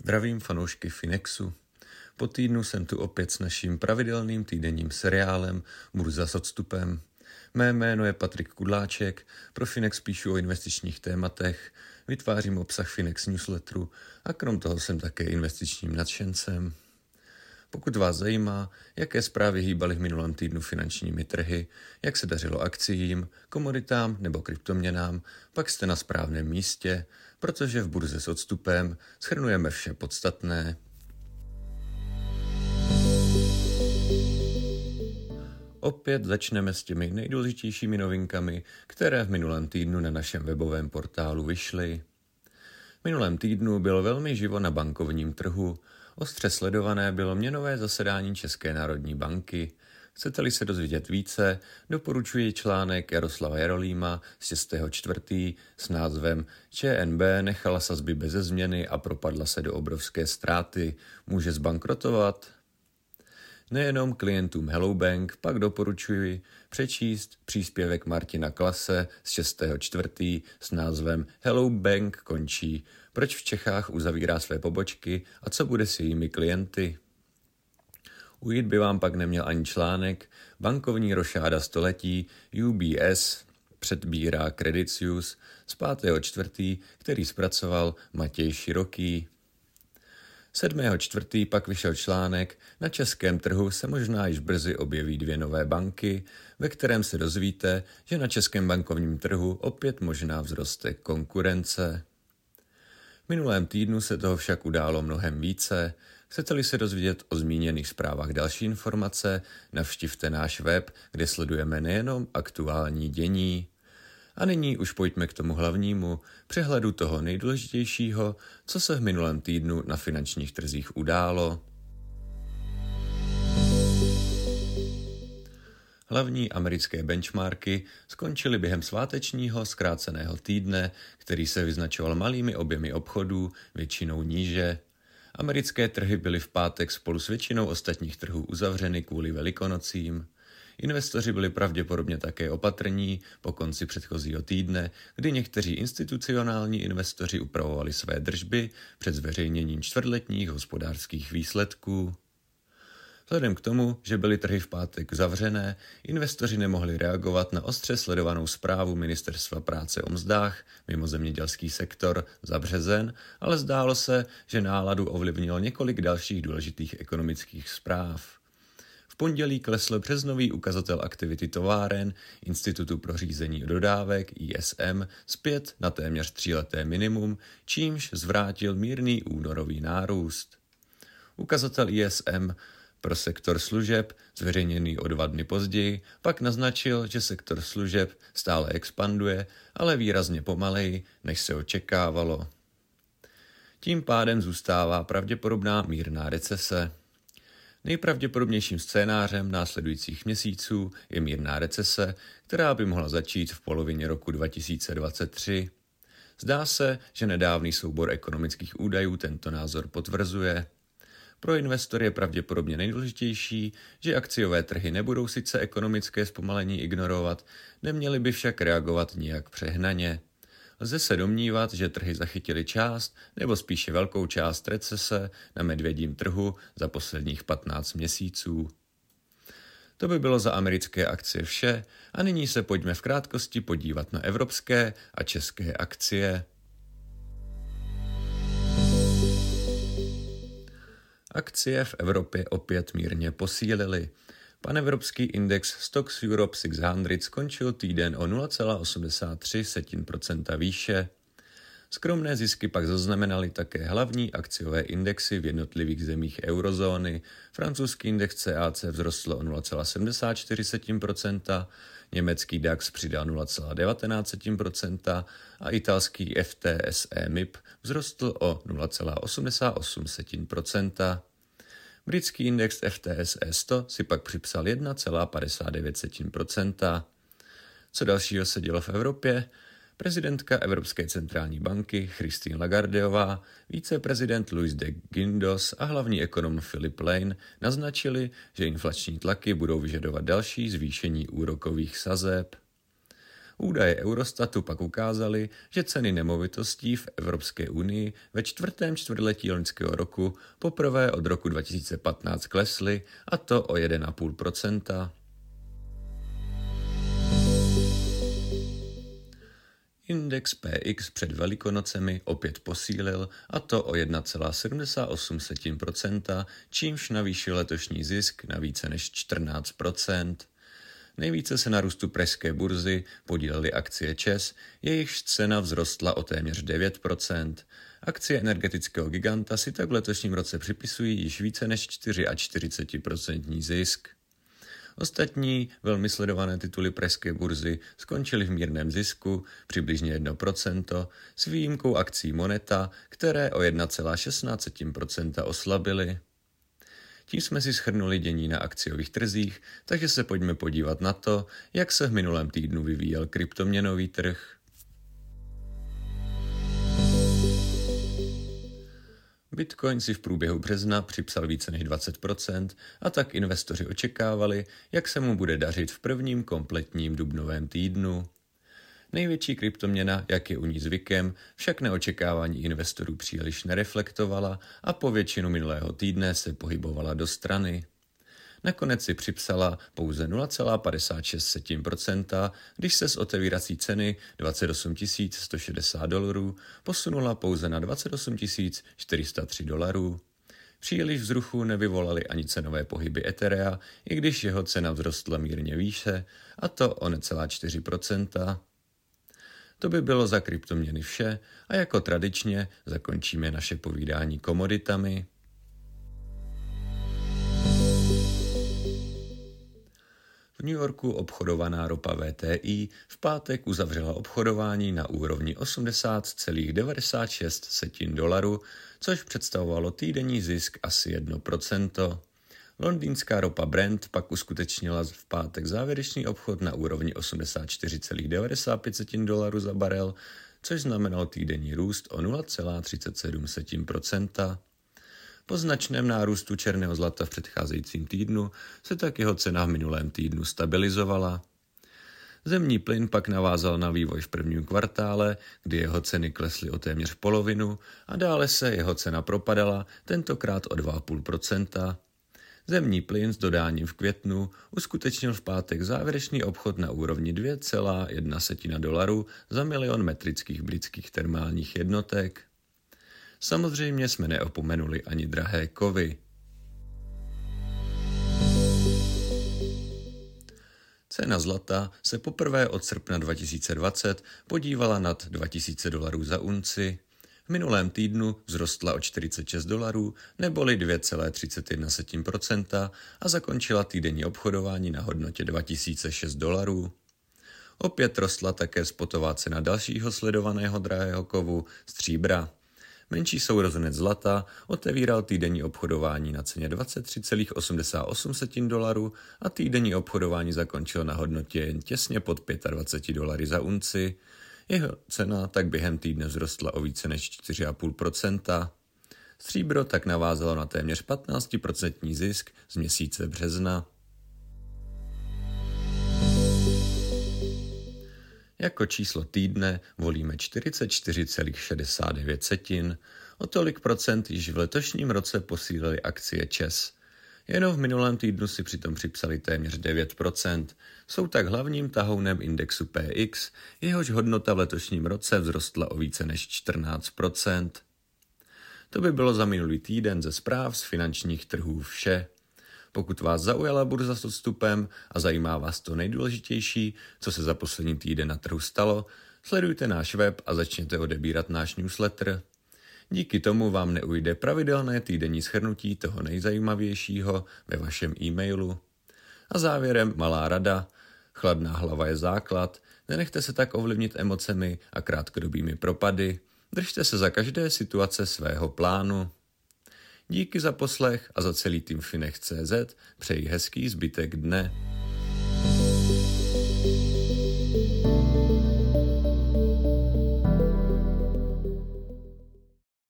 Zdravím fanoušky Finexu. Po týdnu jsem tu opět s naším pravidelným týdenním seriálem Burza s odstupem. Mé jméno je Patrik Kudláček, pro Finex píšu o investičních tématech, vytvářím obsah Finex newsletteru a krom toho jsem také investičním nadšencem. Pokud vás zajímá, jaké zprávy hýbaly v minulém týdnu finančními trhy, jak se dařilo akciím, komoditám nebo kryptoměnám, pak jste na správném místě, protože v Burze s odstupem shrnujeme vše podstatné. Opět začneme s těmi nejdůležitějšími novinkami, které v minulém týdnu na našem webovém portálu vyšly. V minulém týdnu bylo velmi živo na bankovním trhu. Ostře sledované bylo měnové zasedání České národní banky. Chcete-li se dozvědět více, doporučuji článek Jaroslava Jarolíma z 6.4. s názvem ČNB nechala sazby beze změny a propadla se do obrovské ztráty. Může zbankrotovat? Nejenom klientům Hello Bank pak doporučuji přečíst příspěvek Martina Klase z 6.4. s názvem Hello Bank končí. Proč v Čechách uzavírá své pobočky a co bude s jejími klienty? Ujít by vám pak neměl ani článek Bankovní rošáda století UBS předbírá Credit Suisse z 5.4., který zpracoval Matěj Široký. 7.4. pak vyšel článek Na českém trhu se možná již brzy objeví 2 nové banky, ve kterém se dozvíte, že na českém bankovním trhu opět možná vzroste konkurence. V minulém týdnu se toho však událo mnohem více. Chcete-li se dozvědět o zmíněných zprávách další informace, navštivte náš web, kde sledujeme nejenom aktuální dění. A nyní už pojďme k tomu hlavnímu, přehledu toho nejdůležitějšího, co se v minulém týdnu na finančních trzích událo. Hlavní americké benchmarky skončily během svátečního zkráceného týdne, který se vyznačoval malými objemy obchodů, většinou níže. Americké trhy byly v pátek spolu s většinou ostatních trhů uzavřeny kvůli Velikonocím. Investoři byli pravděpodobně také opatrní po konci předchozího týdne, kdy někteří institucionální investoři upravovali své držby před zveřejněním čtvrtletních hospodářských výsledků. Vzhledem k tomu, že byly trhy v pátek zavřené, investoři nemohli reagovat na ostře sledovanou zprávu Ministerstva práce o mzdách mimo zemědělský sektor za březen, ale zdálo se, že náladu ovlivnilo několik dalších důležitých ekonomických zpráv. V pondělí klesl březnový ukazatel aktivity továren Institutu pro řízení dodávek ISM zpět na téměř 3leté minimum, čímž zvrátil mírný únorový nárůst. Ukazatel ISM pro sektor služeb, zveřejněný o 2 dny později, pak naznačil, že sektor služeb stále expanduje, ale výrazně pomaleji, než se očekávalo. Tím pádem zůstává pravděpodobná mírná recese. Nejpravděpodobnějším scénářem následujících měsíců je mírná recese, která by mohla začít v polovině roku 2023. Zdá se, že nedávný soubor ekonomických údajů tento názor potvrzuje. Pro investory je pravděpodobně nejdůležitější, že akciové trhy nebudou sice ekonomické zpomalení ignorovat, neměly by však reagovat nijak přehnaně. Lze se domnívat, že trhy zachytily část nebo spíše velkou část recese na medvědím trhu za posledních 15 měsíců. To by bylo za americké akcie vše a nyní se pojďme v krátkosti podívat na evropské a české akcie. Akcie v Evropě opět mírně posílily. Panevropský index Stoxx Europe 600 skončil týden o 0,83% výše. Skromné zisky pak zaznamenaly také hlavní akciové indexy v jednotlivých zemích eurozóny. Francouzský index CAC vzrostl o 0,74%, německý DAX přidal 0,19% a italský FTSE MIB vzrostl o 0,88%. Britský index FTSE 100 si pak připsal 1,59%. Co dalšího se dělo v Evropě? Prezidentka Evropské centrální banky Christine Lagardeová, viceprezident Luis de Guindos a hlavní ekonom Philip Lane naznačili, že inflační tlaky budou vyžadovat další zvýšení úrokových sazeb. Údaje Eurostatu pak ukázaly, že ceny nemovitostí v Evropské unii ve čtvrtém čtvrtletí loňského roku poprvé od roku 2015 klesly, a to o 1,5%. Index PX před Velikonocemi opět posílil, a to o 1,78%, čímž navýšil letošní zisk na více než 14%. Nejvíce se na růstu pražské burzy podílely akcie ČEZ, jejichž cena vzrostla o téměř 9%. Akcie energetického giganta si tak v letošním roce připisují již více než 44% zisk. Ostatní velmi sledované tituly pražské burzy skončily v mírném zisku, přibližně 1%, s výjimkou akcí Moneta, které o 1,16% oslabily. Tím jsme si shrnuli dění na akciových trzích, takže se pojďme podívat na to, jak se v minulém týdnu vyvíjel kryptoměnový trh. Bitcoin si v průběhu března připsal více než 20% a tak investoři očekávali, jak se mu bude dařit v prvním kompletním dubnovém týdnu. Největší kryptoměna, jak je u ní zvykem, však neočekávání investorů příliš nereflektovala a po většinu minulého týdne se pohybovala do strany. Nakonec si připsala pouze 0,56%, když se z otevírací ceny $28 160 posunula pouze na $28 403. Příliš vzruchu nevyvolaly ani cenové pohyby Etherea, i když jeho cena vzrostla mírně výše, a to o necelá 4%. To by bylo za kryptoměny vše a jako tradičně zakončíme naše povídání komoditami. V New Yorku obchodovaná ropa WTI v pátek uzavřela obchodování na úrovni $80,96, což představovalo týdenní zisk asi 1%. Londýnská ropa Brent pak uskutečnila v pátek závěrečný obchod na úrovni $84,95 za barel, což znamenalo týdenní růst o 0,37%. Po značném nárůstu černého zlata v předcházejícím týdnu se tak jeho cena v minulém týdnu stabilizovala. Zemní plyn pak navázal na vývoj v prvním kvartále, kdy jeho ceny klesly o téměř polovinu a dále se jeho cena propadala, tentokrát o 2,5%. Zemní plyn s dodáním v květnu uskutečnil v pátek závěrečný obchod na úrovni $2,1 za milion metrických britských termálních jednotek. Samozřejmě jsme neopomenuli ani drahé kovy. Cena zlata se poprvé od srpna 2020 podívala nad $2000 za unci. V minulém týdnu vzrostla o $46, neboli 2,31% a zakončila týdenní obchodování na hodnotě $2006. Opět rostla také spotová cena dalšího sledovaného drahého kovu, stříbra. Menší sourozenec zlata otevíral týdenní obchodování na ceně $23,88 a týdenní obchodování zakončil na hodnotě jen těsně pod $25 za unci. Jeho cena tak během týdne vzrostla o více než 4,5%. Stříbro tak navázalo na téměř 15% zisk z měsíce března. Jako číslo týdne volíme 44,69. O tolik procent již v letošním roce posílily akcie ČEZ. Jenom v minulém týdnu si přitom připsali téměř 9%. Jsou tak hlavním tahounem indexu PX, jehož hodnota v letošním roce vzrostla o více než 14%. To by bylo za minulý týden ze zpráv z finančních trhů vše. Pokud vás zaujala burza s odstupem a zajímá vás to nejdůležitější, co se za poslední týden na trhu stalo, sledujte náš web a začněte odebírat náš newsletter. Díky tomu vám neujde pravidelné týdenní shrnutí toho nejzajímavějšího ve vašem e-mailu. A závěrem malá rada. Chladná hlava je základ, nenechte se tak ovlivnit emocemi a krátkodobými propady, držte se za každé situace svého plánu. Díky za poslech a za celý tým Finech.cz přeji hezký zbytek dne.